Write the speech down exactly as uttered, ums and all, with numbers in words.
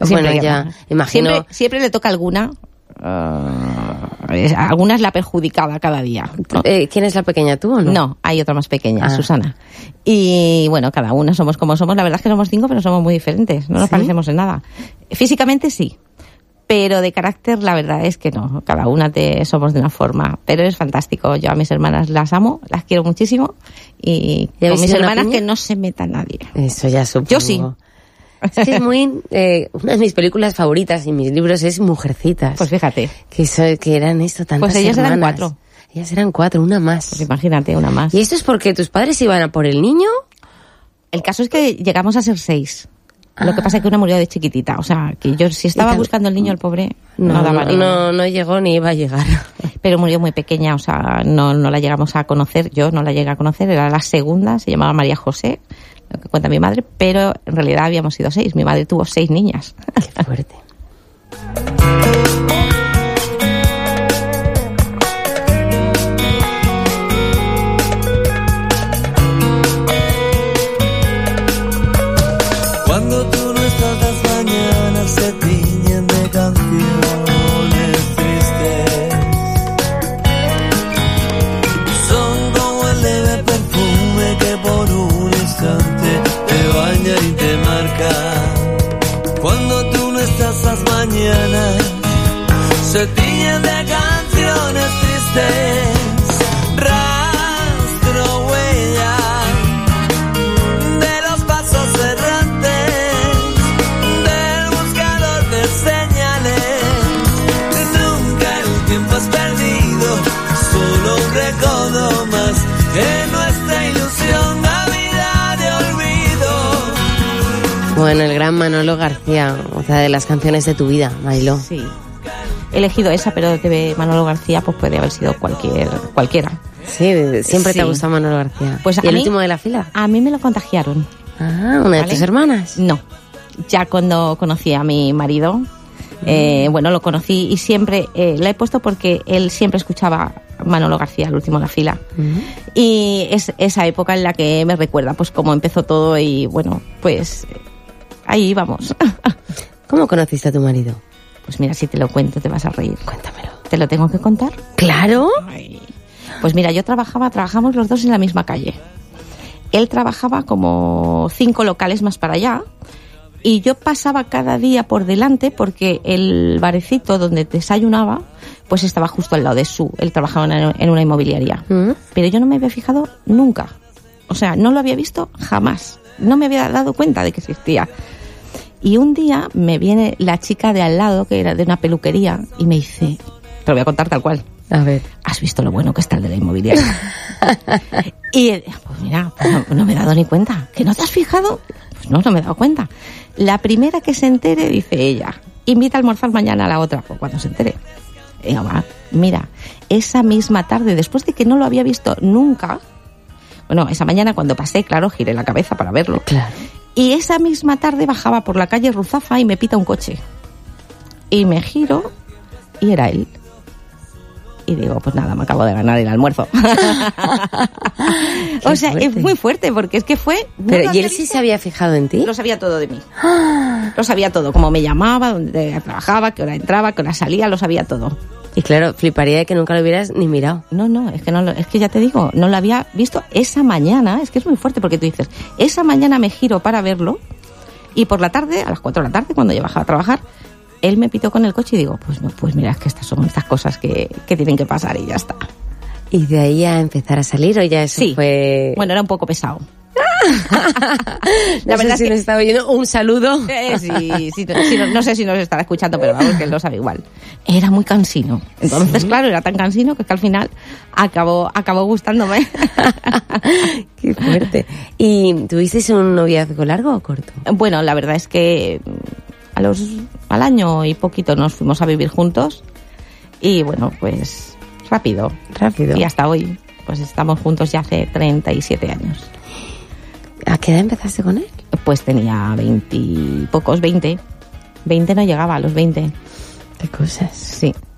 Bueno, ya, imagino. Siempre, siempre le toca alguna. Uh, es, alguna es la perjudicada cada día, ¿no? Eh, ¿Quién es la pequeña, tú o no? No, hay otra más pequeña, ah. Susana. Y bueno, cada una somos como somos. La verdad es que somos cinco, pero somos muy diferentes. No nos ¿Sí? parecemos en nada. Físicamente sí, pero de carácter la verdad es que no. Cada una te, somos de una forma. Pero es fantástico. Yo a mis hermanas las amo, las quiero muchísimo. Y con mis hermanas que no se meta nadie. Eso ya supongo. Yo sí. Es que es muy... Eh, una de mis películas favoritas y mis libros es Mujercitas. Pues fíjate. Que, soy, que eran esto, tantas Pues ellas hermanas. eran cuatro. Ellas eran cuatro, una más. Pues imagínate, una más. ¿Y esto es porque tus padres iban a por el niño? El caso es que llegamos a ser seis. Ah. Lo que pasa es que una murió de chiquitita. O sea, que yo si estaba buscando el niño, el pobre, no, no daba no, no, no llegó ni iba a llegar. Pero murió muy pequeña, o sea, no, no la llegamos a conocer. Yo no la llegué a conocer, era la segunda, se llamaba María José, lo que cuenta mi madre, pero en realidad habíamos sido seis. Mi madre tuvo seis niñas. Qué fuerte. Cuando tú no estás, las mañanas se tiñen de canciones tristes. Son como el leve perfume que por un instante te baña y te marca. Cuando tú no estás, las mañanas se tiñen de canciones tristes. Rastro, huella de los pasos errantes del buscador de señales. Nunca el tiempo es perdido, solo un recodo más en nuestra ilusión, Navidad de olvido. Bueno, el gran Manolo García, o sea, de las canciones de tu vida, Mariló. Sí. He elegido esa, pero de Manolo García pues puede haber sido cualquier cualquiera. Sí, siempre sí. te ha gustado Manolo García. Pues ¿Y el mí, último de la fila? A mí me lo contagiaron. Ah, ¿una de ¿vale? tus hermanas? No, ya cuando conocí a mi marido, mm. eh, bueno, lo conocí y siempre, eh, la he puesto porque él siempre escuchaba Manolo García, el último de la fila. Mm. Y es esa época en la que me recuerda pues cómo empezó todo y bueno, pues ahí vamos. ¿Cómo conociste a tu marido? Pues mira, si te lo cuento te vas a reír. Cuéntamelo. ¿Te lo tengo que contar? ¡Claro! Ay. Pues mira, yo trabajaba, trabajamos los dos en la misma calle. Él trabajaba como cinco locales más para allá y yo pasaba cada día por delante porque el barecito donde desayunaba pues estaba justo al lado de su. Él trabajaba en una inmobiliaria. ¿Mm? Pero yo no me había fijado nunca. O sea, no lo había visto jamás. No me había dado cuenta de que existía. Y un día me viene la chica de al lado, que era de una peluquería, y me dice, te lo voy a contar tal cual. A ver. ¿Has visto lo bueno que está el de la inmobiliaria? Y pues mira, pues no, no me he dado ni cuenta. ¿Que no te has fijado? Pues no, no me he dado cuenta. La primera que se entere, dice ella, invita a almorzar mañana a la otra, pues cuando se entere. Y yo, mira, esa misma tarde, después de que no lo había visto nunca, bueno, esa mañana cuando pasé, claro, giré la cabeza para verlo. Claro. Y esa misma tarde bajaba por la calle Ruzafa y me pita un coche. Y me giro y era él. Y digo, pues nada, me acabo de ganar el almuerzo. O sea, fuerte. Es muy fuerte porque es que fue... Pero, ¿y él sí se había fijado en ti? Lo sabía todo de mí. Lo sabía todo, cómo me llamaba, dónde trabajaba, qué hora entraba, qué hora salía, lo sabía todo. Y claro, fliparía de que nunca lo hubieras ni mirado. No, no, es que no, es que ya te digo, no lo había visto esa mañana. Es que es muy fuerte porque tú dices, esa mañana me giro para verlo y por la tarde, a las cuatro de la tarde, cuando yo bajaba a trabajar, él me pitó con el coche y digo, pues no, pues mira, es que estas son estas cosas que, que tienen que pasar y ya está. ¿Y de ahí a empezar a salir o ya eso sí. fue...? Bueno, era un poco pesado. La no verdad sé si es que nos estaba oyendo un saludo. Eh, sí, sí, sí no, no sé si nos estará escuchando, pero vamos, que él lo sabe igual. Era muy cansino. Entonces, ¿sí? Claro, era tan cansino que, que al final acabó, acabó gustándome. Qué fuerte. ¿Y tuvisteis un noviazgo largo o corto? Bueno, la verdad es que a los, al año y poquito nos fuimos a vivir juntos y bueno, pues rápido. Rápido. Y hasta hoy, pues estamos juntos ya hace treinta y siete años. ¿A qué edad empezaste con él? Pues tenía veinte, pocos, veinte. veinte no llegaba a los veinte. ¿Qué cosas? Sí.